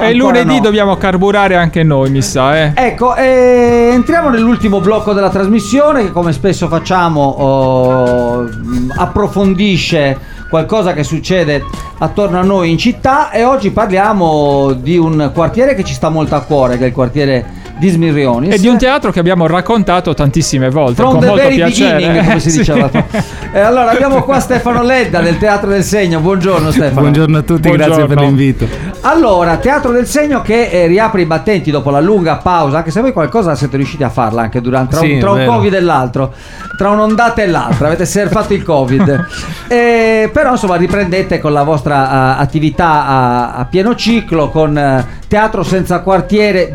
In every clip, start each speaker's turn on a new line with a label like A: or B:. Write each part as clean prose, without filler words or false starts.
A: E lunedì dobbiamo carburare anche noi, mi sa.
B: Ecco, entriamo nell'ultimo blocco della trasmissione che, come spesso facciamo, approfondisce qualcosa che succede attorno a noi in città, e oggi parliamo di un quartiere che ci sta molto a cuore, che è il quartiere di Smirrionis,
A: e di un teatro che abbiamo raccontato tantissime volte
B: From
A: con
B: the
A: molto
B: very
A: piacere,
B: come si diceva. Allora abbiamo qua Stefano Ledda del Teatro del Segno. Buongiorno Stefano.
C: Buongiorno a tutti.
A: Buongiorno.
C: Grazie per l'invito.
B: Allora, Teatro del Segno che riapre i battenti dopo la lunga pausa, anche se voi qualcosa siete riusciti a farla anche durante tra un Covid e l'altro, tra un'ondata e l'altra, avete fatto il Covid. Però insomma riprendete con la vostra attività a pieno ciclo con Teatro Senza Quartiere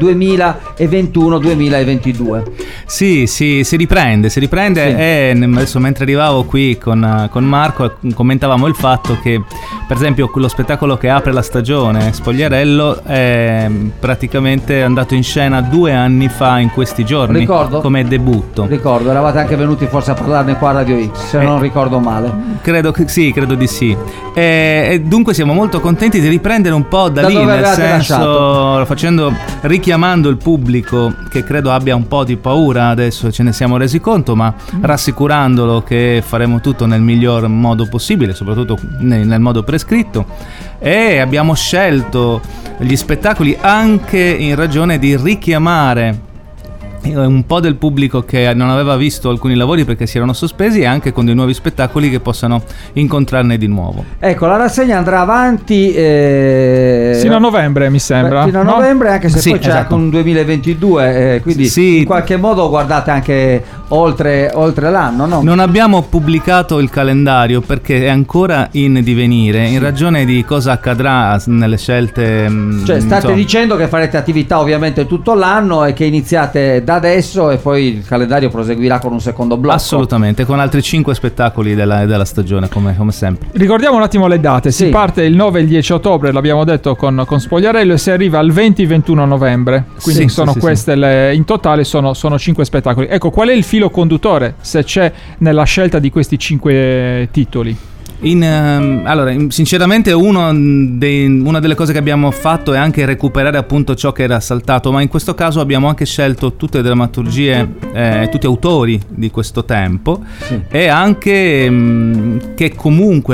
B: 2021-2022.
C: Sì, si riprende. Sì. E adesso, mentre arrivavo qui con Marco, commentavamo il fatto che, per esempio, lo spettacolo che apre la stagione, Spogliarello, è praticamente andato in scena 2 anni fa in questi giorni.
B: Ricordo.
C: Come debutto.
B: Ricordo, eravate anche venuti forse a parlarne qua a Radio X, se non ricordo male.
C: Credo di sì. E dunque siamo molto contenti di riprendere un po' da lì, nel senso, richiamando il pubblico, che credo abbia un po' di paura, adesso ce ne siamo resi conto, ma rassicurandolo che faremo tutto nel miglior modo possibile, soprattutto nel modo prescritto. E abbiamo scelto gli spettacoli anche in ragione di richiamare un po' del pubblico che non aveva visto alcuni lavori perché si erano sospesi, e anche con dei nuovi spettacoli che possano incontrarne di nuovo.
B: Ecco, la rassegna andrà avanti
A: fino a novembre, mi sembra.
B: Fino a novembre, anche se poi c'è anche un 2022, quindi in qualche modo guardate anche oltre l'anno, no?
C: Non abbiamo pubblicato il calendario perché è ancora in divenire, in ragione di cosa accadrà nelle scelte.
B: Cioè state dicendo che farete attività ovviamente tutto l'anno e che iniziate da adesso, e poi il calendario proseguirà con un secondo blocco.
C: Assolutamente, con altri 5 spettacoli della stagione, come sempre.
A: Ricordiamo un attimo le date. Si parte il 9 e il 10 ottobre, l'abbiamo detto, con Spogliarello, e si arriva al 20-21 novembre. Quindi sono queste in totale sono 5 spettacoli. Ecco, qual è il filo conduttore, se c'è, nella scelta di questi 5 titoli?
C: Allora, sinceramente una delle cose che abbiamo fatto è anche recuperare appunto ciò che era saltato, ma in questo caso abbiamo anche scelto tutte le drammaturgie, tutti autori di questo tempo, e anche che comunque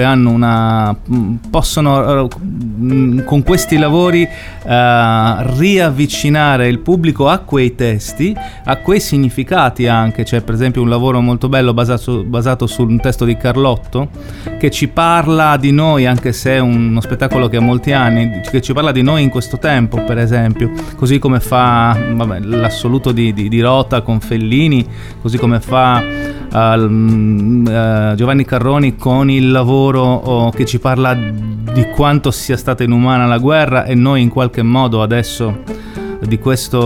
C: possono con questi lavori riavvicinare il pubblico a quei testi, a quei significati anche. C'è per esempio un lavoro molto bello basato su un testo di Carlotto che ci parla di noi, anche se è uno spettacolo che ha molti anni, che ci parla di noi in questo tempo, per esempio, così come fa l'assoluto di Rota con Fellini, così come fa Giovanni Carroni con il lavoro che ci parla di quanto sia stata inumana la guerra, e noi in qualche modo adesso di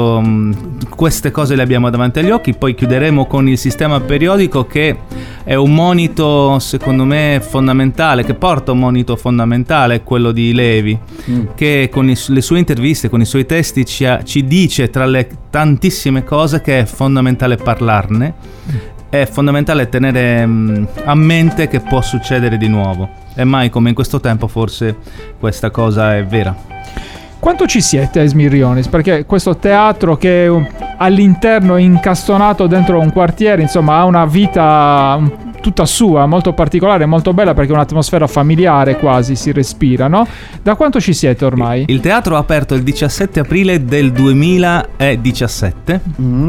C: queste cose le abbiamo davanti agli occhi. Poi chiuderemo con il sistema periodico, che è un monito secondo me fondamentale, che porta un monito fondamentale, quello di Levi, che con le sue interviste, con i suoi testi ci dice, tra le tantissime cose, che è fondamentale parlarne, è fondamentale tenere a mente che può succedere di nuovo, e mai come in questo tempo forse questa cosa è vera.
A: Quanto ci siete a Smirrionis? Perché questo teatro, che all'interno è incastonato dentro un quartiere, insomma, ha una vita tutta sua, molto particolare, molto bella, perché è un'atmosfera familiare, quasi si respira, no? Da quanto ci siete ormai?
C: Il teatro ha aperto il 17 aprile del 2017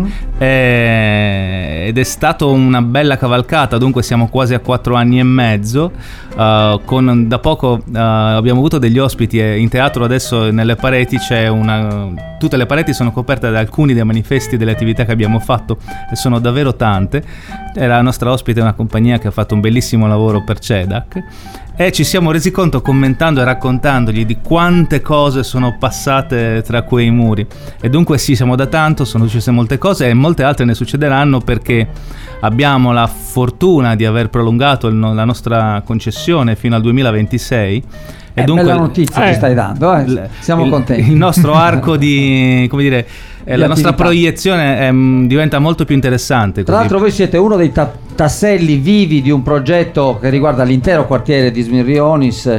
C: ed è stato una bella cavalcata, dunque siamo quasi a 4 anni e mezzo. Da poco abbiamo avuto degli ospiti, e in teatro adesso nelle pareti tutte le pareti sono coperte da alcuni dei manifesti delle attività che abbiamo fatto, e sono davvero tante. La nostra ospite è una compagnia che ha fatto un bellissimo lavoro per CEDAC, e ci siamo resi conto, commentando e raccontandogli, di quante cose sono passate tra quei muri. E dunque sì, siamo da tanto, sono successe molte cose, e molte altre ne succederanno, perché abbiamo la fortuna di aver prolungato la nostra concessione fino al 2026.
B: E dunque bella notizia che stai dando, siamo contenti.
C: Il nostro arco di, come dire, la nostra proiezione diventa molto più interessante.
B: Tra l'altro voi siete uno dei tasselli vivi di un progetto che riguarda l'intero quartiere di Smirrionis,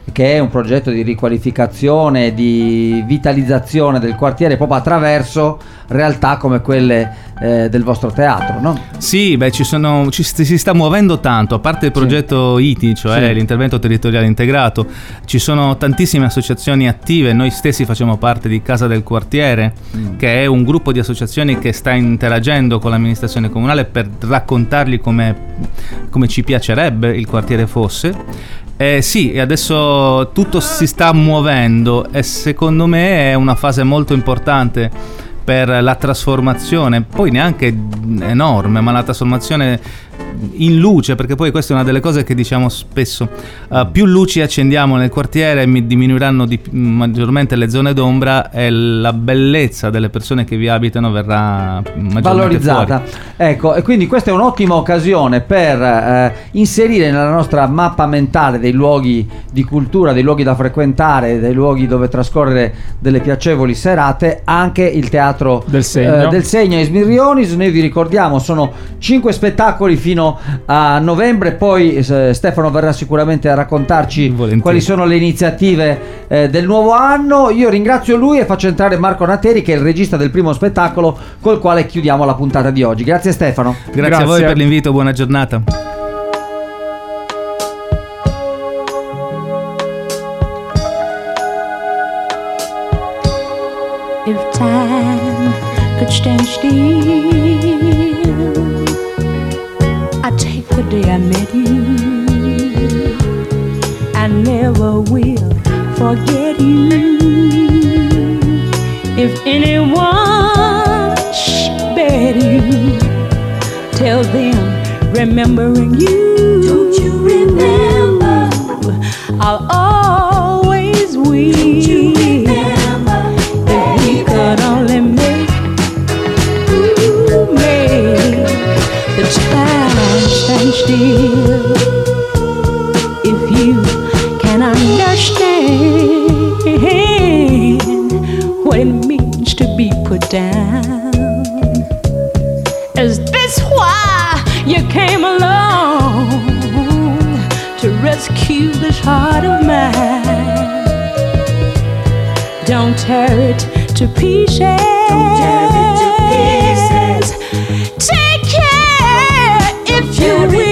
B: che è un progetto di riqualificazione, di vitalizzazione del quartiere proprio attraverso realtà come quelle del vostro teatro, no?
C: Sì, si sta muovendo tanto, a parte il progetto ITI, cioè l'intervento territoriale integrato. Ci sono tantissime associazioni attive, noi stessi facciamo parte di Casa del Quartiere, che è un gruppo di associazioni che sta interagendo con l'amministrazione comunale per raccontargli come ci piacerebbe il quartiere fosse. Sì, adesso tutto si sta muovendo e secondo me è una fase molto importante per la trasformazione, poi neanche enorme, ma la trasformazione in luce, perché poi questa è una delle cose che diciamo spesso, più luci accendiamo nel quartiere diminuiranno maggiormente le zone d'ombra e la bellezza delle persone che vi abitano verrà maggiormente
B: valorizzata
C: fuori.
B: Ecco, e quindi questa è un'ottima occasione per inserire nella nostra mappa mentale dei luoghi di cultura, dei luoghi da frequentare, dei luoghi dove trascorrere delle piacevoli serate, anche il Teatro
A: del Segno
B: a Esmirrionis. Noi vi ricordiamo, sono 5 spettacoli fino a novembre, poi Stefano verrà sicuramente a raccontarci quali sono le iniziative del nuovo anno. Io ringrazio lui e faccio entrare Marco Nateri, che è il regista del primo spettacolo col quale chiudiamo la puntata di oggi. Grazie Stefano.
C: Grazie a voi per l'invito, buona giornata.
D: If time could stand still, I'd take the day I met you. I never will forget you. If anyone spared you, tell them remembering you. Don't you remember? I'll always weep. Could only make the time stand still. If you can understand what it means to be put down, is this why you came along to rescue this heart of mine? Don't tear it to pieces. Don't tear it to pieces. Take care if you will.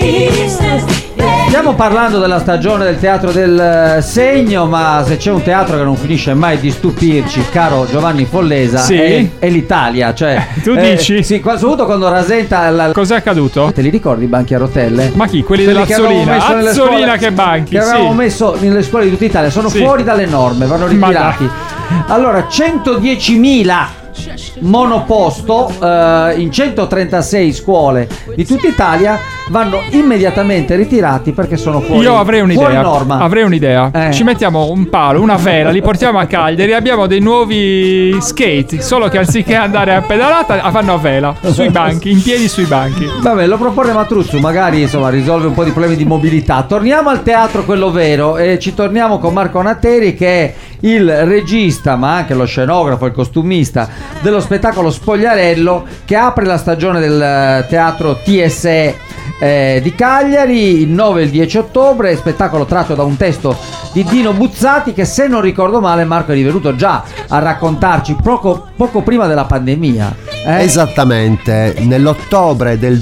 B: Stiamo parlando della stagione del Teatro del Segno, ma se c'è un teatro che non finisce mai di stupirci, caro Giovanni Follesa, è l'Italia. Cioè,
A: tu dici?
B: Sì, soprattutto quando rasenta
A: Cos'è accaduto?
B: Te li ricordi i banchi a rotelle?
A: Ma chi? Quelli dell'Azzolina? Azzolina, che banchi?
B: Che avevamo messo nelle scuole di tutta Italia. Sono fuori dalle norme, vanno ritirati. Allora, 110.000 monoposto in 136 scuole di tutta Italia vanno immediatamente ritirati perché sono fuori.
A: Io avrei un'idea.
B: Norma.
A: Avrei un'idea. Ci mettiamo un palo, una vela, li portiamo a Cagliari, abbiamo dei nuovi skate, solo che anziché andare a pedalata fanno a vela sui banchi, in piedi sui banchi.
B: Vabbè, lo proporremo a Truzzu, magari insomma risolve un po' di problemi di mobilità. Torniamo al teatro quello vero e ci torniamo con Marco Nateri, che è il regista ma anche lo scenografo, il costumista dello spettacolo Spogliarello, che apre la stagione del teatro TSE di Cagliari il 9 e il 10 ottobre, spettacolo tratto da un testo di Dino Buzzati che, se non ricordo male, Marco è venuto già a raccontarci poco prima della pandemia.
E: Esattamente, nell'ottobre del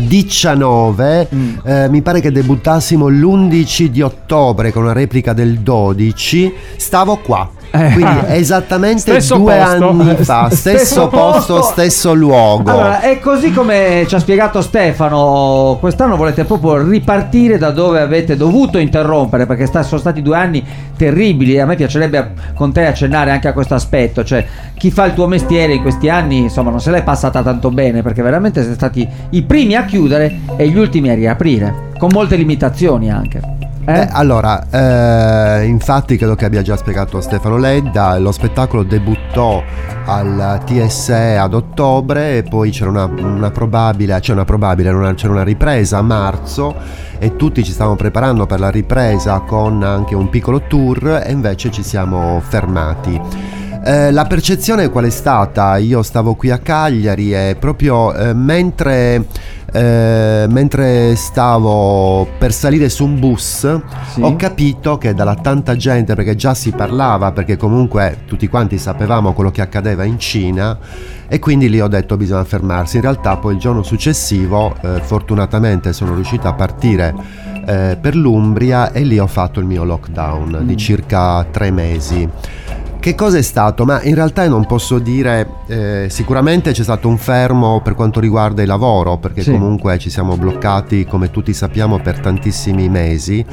E: 2019 mi pare che debuttassimo l'11 di ottobre con una replica del 12, stavo qua. Quindi esattamente
A: stesso
E: 2
A: posto.
E: anni fa, stesso posto, stesso luogo.
B: Allora, è così come ci ha spiegato Stefano, quest'anno volete proprio ripartire da dove avete dovuto interrompere, perché sono stati 2 anni terribili. A me piacerebbe con te accennare anche a questo aspetto, cioè chi fa il tuo mestiere in questi anni, insomma, non se l'è passata tanto bene, perché veramente siete stati i primi a chiudere e gli ultimi a riaprire, con molte limitazioni anche.
E: Allora, infatti credo che abbia già spiegato Stefano Ledda, lo spettacolo debuttò al TSE ad ottobre e poi c'era una ripresa a marzo e tutti ci stavamo preparando per la ripresa con anche un piccolo tour e invece ci siamo fermati. La percezione qual è stata? Io stavo qui a Cagliari e proprio mentre stavo per salire su un bus,
B: Sì.
E: ho capito che dalla tanta gente, perché già si parlava, perché comunque tutti quanti sapevamo quello che accadeva in Cina, e quindi lì ho detto bisogna fermarsi. In realtà poi il giorno successivo fortunatamente sono riuscito a partire per l'Umbria e lì ho fatto il mio lockdown di circa 3 mesi. Che cosa è stato? Ma in realtà non posso dire, sicuramente c'è stato un fermo per quanto riguarda il lavoro, perché
B: Sì.
E: comunque ci siamo bloccati, come tutti sappiamo, per tantissimi mesi,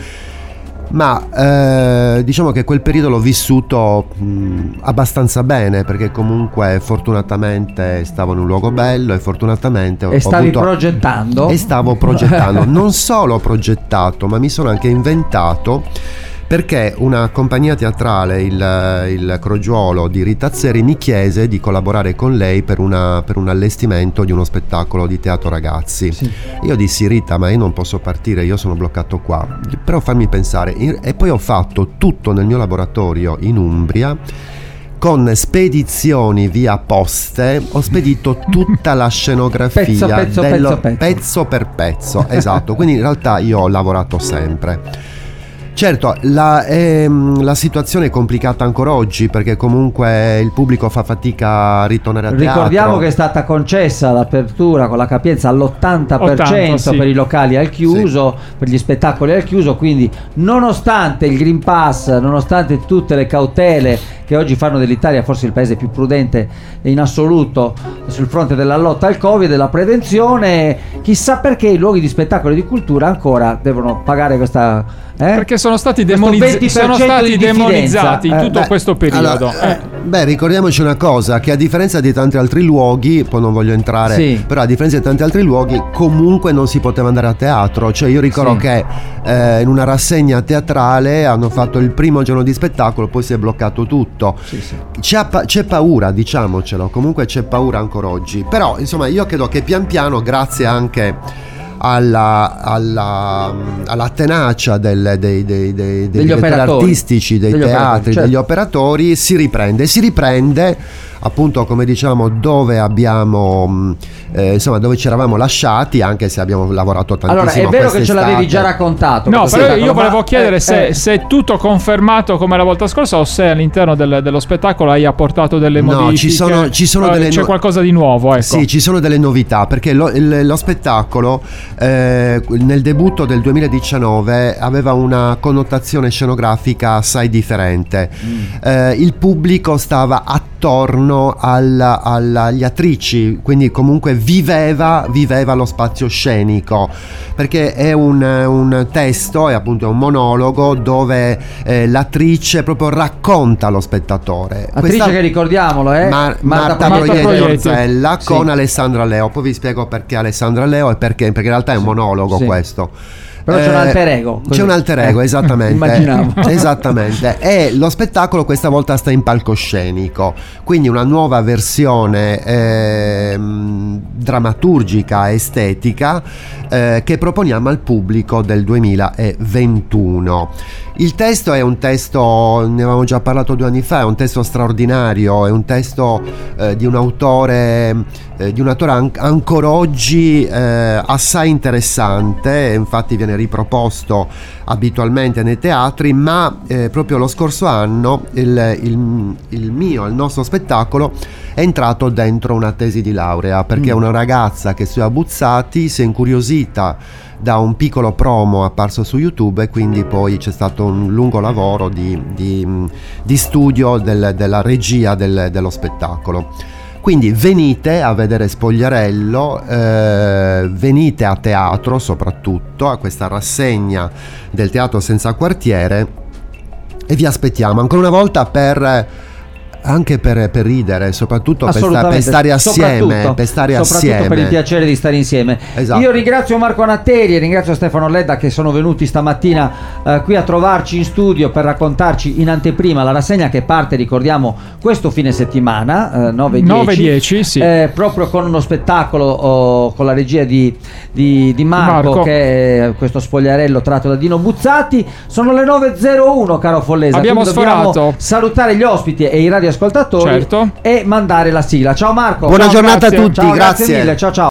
E: ma diciamo che quel periodo l'ho vissuto abbastanza bene, perché comunque fortunatamente stavo in un luogo bello e fortunatamente
B: E stavi progettando?
E: E stavo progettando, non solo ho progettato, ma mi sono anche inventato, perché una compagnia teatrale, il Crogiuolo di Rita Zeri, mi chiese di collaborare con lei per un allestimento di uno spettacolo di teatro ragazzi.
B: Sì.
E: Io dissi: Rita, ma io non posso partire, io sono bloccato qua. Però fammi pensare. E poi ho fatto tutto nel mio laboratorio in Umbria, con spedizioni via poste. Ho spedito tutta la scenografia pezzo per pezzo. Esatto, quindi in realtà io ho lavorato sempre. Certo, la situazione è complicata ancora oggi, perché comunque il pubblico fa fatica a ritornare a teatro.
B: Ricordiamo che è stata concessa l'apertura con la capienza all'80%
A: sì.
B: per i locali al chiuso, per gli spettacoli al chiuso, quindi nonostante il Green Pass, nonostante tutte le cautele che oggi fanno dell'Italia forse il paese più prudente in assoluto sul fronte della lotta al Covid e della prevenzione, chissà perché i luoghi di spettacolo e di cultura ancora devono pagare questa...
A: Perché sono stati
B: Questo 20% di
A: demonizzati in tutto questo periodo.
E: Allora, ricordiamoci una cosa, che a differenza di tanti altri luoghi, poi non voglio entrare,
B: Sì.
E: però a differenza di tanti altri luoghi comunque non si poteva andare a teatro. Cioè io ricordo
B: Sì.
E: che in una rassegna teatrale hanno fatto il primo giorno di spettacolo, poi si è bloccato tutto.
B: Sì, sì.
E: C'è paura, diciamocelo, comunque c'è paura ancora oggi. Però insomma io credo che pian piano, grazie anche alla tenacia degli
B: operatori
E: artistici, dei teatri,
B: certo.
E: degli operatori, si riprende appunto, come diciamo, dove abbiamo dove ci eravamo lasciati, anche se abbiamo lavorato tantissimo.
B: Allora, è vero che ce l'avevi già raccontato.
A: No,
B: questo
A: però
B: spettacolo,
A: io volevo
B: ma-
A: chiedere se è tutto confermato come la volta scorsa, o se all'interno dello spettacolo hai apportato delle
E: No,
A: modifiche.
E: ci sono delle
A: c'è qualcosa di nuovo, ecco.
E: Sì, ci sono delle novità, perché lo spettacolo nel debutto del 2019 aveva una connotazione scenografica assai differente. Il pubblico stava attorno agli attrici, quindi comunque viveva lo spazio scenico, perché è un testo, è appunto un monologo dove l'attrice proprio racconta allo spettatore.
B: Attrice che ricordiamolo è
E: Marta
A: Proietti.
E: Orzella
B: Sì.
E: con Alessandra Leo. Poi vi spiego perché Alessandra Leo e perché in realtà è un monologo
B: Sì.
E: questo.
B: Però c'è un alter ego.
E: C'è un alter ego, esattamente.
B: Immaginavo.
E: Esattamente. E lo spettacolo questa volta sta in palcoscenico, quindi una nuova versione drammaturgica, estetica, che proponiamo al pubblico del 2021. Il testo è un testo, ne avevamo già parlato 2 anni fa, è un testo straordinario, è un testo di un autore ancora oggi assai interessante, infatti viene riproposto abitualmente nei teatri, ma proprio lo scorso anno il nostro spettacolo è entrato dentro una tesi di laurea, perché una ragazza che studia Buzzati si è incuriosita da un piccolo promo apparso su YouTube, e quindi poi c'è stato un lungo lavoro di studio della regia dello spettacolo. Quindi venite a vedere Spogliarello, venite a teatro soprattutto, a questa rassegna del Teatro Senza Quartiere, e vi aspettiamo ancora una volta anche per ridere, soprattutto per stare assieme,
B: soprattutto per il piacere di stare insieme.
E: Esatto.
B: Io ringrazio Marco Natteri e ringrazio Stefano Ledda, che sono venuti stamattina qui a trovarci in studio per raccontarci in anteprima la rassegna che parte, ricordiamo, questo fine settimana 9-10,
A: sì.
B: proprio con uno spettacolo con la regia di Marco, che è questo Spogliarello tratto da Dino Buzzati. Sono le 9:01, caro Follesa.
A: Abbiamo
B: quindi dobbiamo
A: sforato.
B: salutare gli ospiti e i radio ascoltatori
A: Certo.
B: e mandare la sigla. Ciao Marco.
E: Buona
A: Ciao,
E: giornata
A: grazie.
E: a tutti,
B: Ciao,
E: grazie.
B: mille. Ciao ciao.